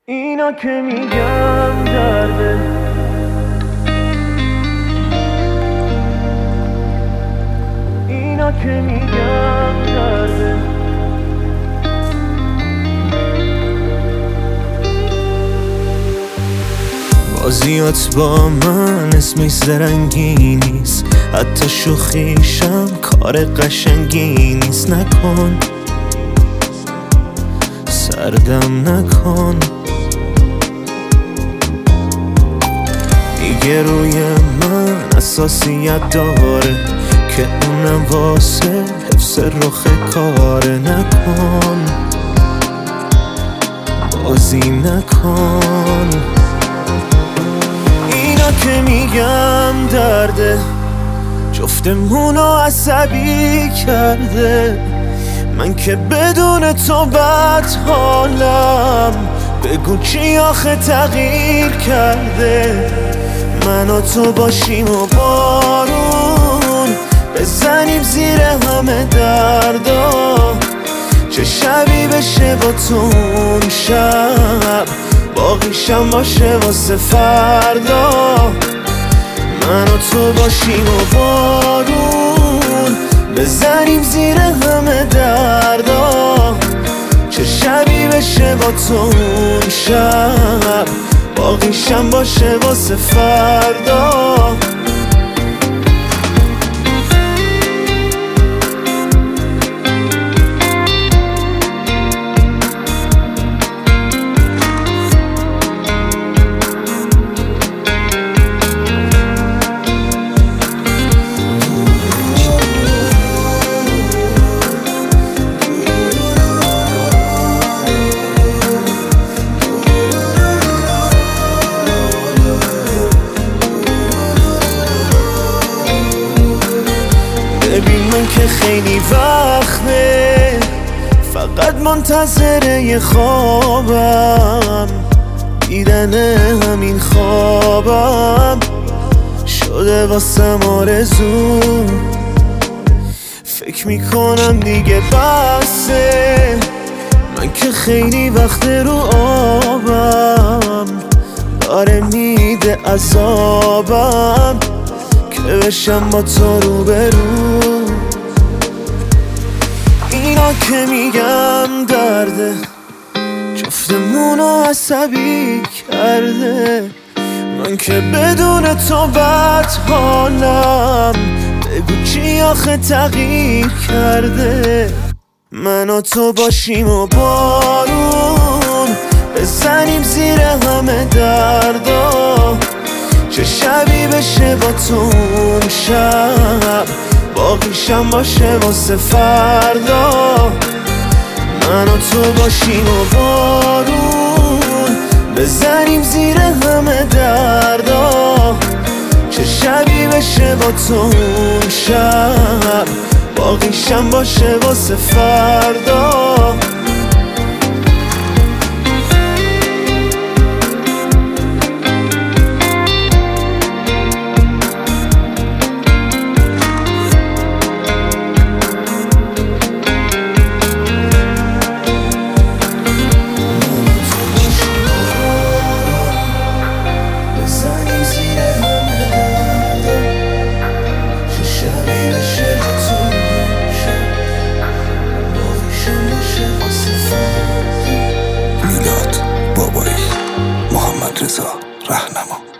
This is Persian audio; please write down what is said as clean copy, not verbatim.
اینا که میگم درده، اینا که میگم درده. بازیات با من اسمش زرنگی نیست، حتی شوخیشم کار قشنگی نیست. نکن سردم نکن، میگه روی من اساسیت داره که اونم واسه حفظ رخ کاره. نکن بازی نکن، اینا که میگم درده، جفتمونو عصبی کرده. من که بدون تو بد حالم، بگو چی آخه تغییر کرده. من و تو باشیم و بارون بزنیم زیر همه دردا، چه شبی بشه با تو اون شب، باقیشم باشه واسه فردا. من و تو باشیم و بارون بزنیم زیر همه دردا، چه شبی بشه با تو اون شب، باقیشم باشه واسه فردا. ببین من که خیلی وقته فقط منتظر یه خوابم، دیدن همین خوابم شده واسم آرزو. فکر میکنم دیگه بسه، من که خیلی وقت رو آبم، داره میده عذابم که بشم با تو روبرو. اینا که میگم درده، جفتمونو عصبی کرده. من که بدون تو بد حالم، بگو چی آخه تغییر کرده. من و تو باشیم و بارون بزنیم زیر همه دردا، چه شبی بشه با تو اون شب، باقیشم باشه واسه فردا. من و تو باشیم و بارون بزنیم زیر همه دردا، چه شبی بشه با تو اون شب، باقیشم باشه واسه فردا. رضا رهنما.